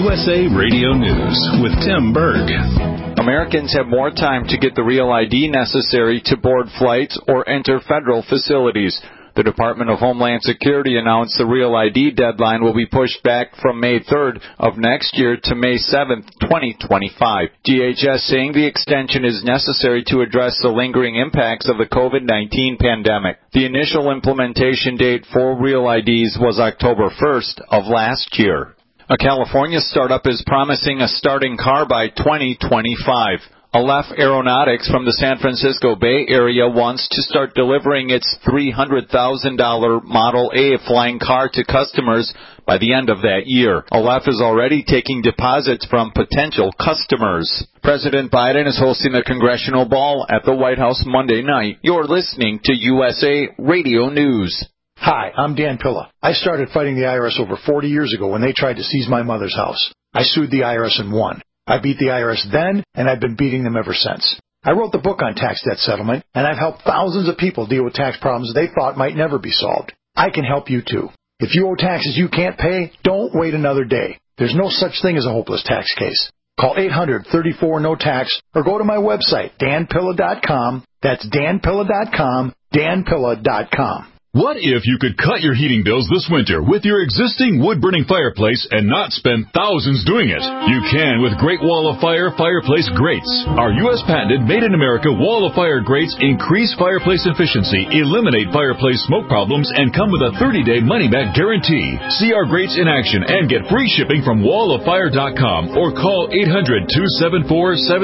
USA Radio News with Tim Berg. Americans have more time to get the real ID necessary to board flights or enter federal facilities. The Department of Homeland Security announced the real ID deadline will be pushed back from May 3rd of next year to May 7th, 2025. DHS saying the extension is necessary to address the lingering impacts of the COVID-19 pandemic. The initial implementation date for real IDs was October 1st of last year. A California startup is promising a starting car by 2025. Aleph Aeronautics from the San Francisco Bay Area wants to start delivering its $300,000 Model A flying car to customers by the end of that year. Aleph is already taking deposits from potential customers. President Biden is hosting the Congressional Ball at the White House Monday night. You're listening to USA Radio News. Hi, I'm Dan Pilla. I started fighting the IRS over 40 years ago when they tried to seize my mother's house. I sued the IRS and won. I beat the IRS then, and I've been beating them ever since. I wrote the book on tax debt settlement, and I've helped thousands of people deal with tax problems they thought might never be solved. I can help you too. If you owe taxes you can't pay, don't wait another day. There's no such thing as a hopeless tax case. Call 800-34-NO-TAX or go to my website, danpilla.com. That's danpilla.com, danpilla.com. What if you could cut your heating bills this winter with your existing wood-burning fireplace and not spend thousands doing it? You can with Great Wall of Fire fireplace grates. Our U.S.-patented, made-in-America Wall of Fire grates increase fireplace efficiency, eliminate fireplace smoke problems, and come with a 30-day money-back guarantee. See our grates in action and get free shipping from walloffire.com or call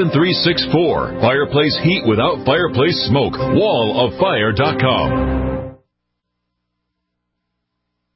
800-274-7364. Fireplace heat without fireplace smoke. walloffire.com.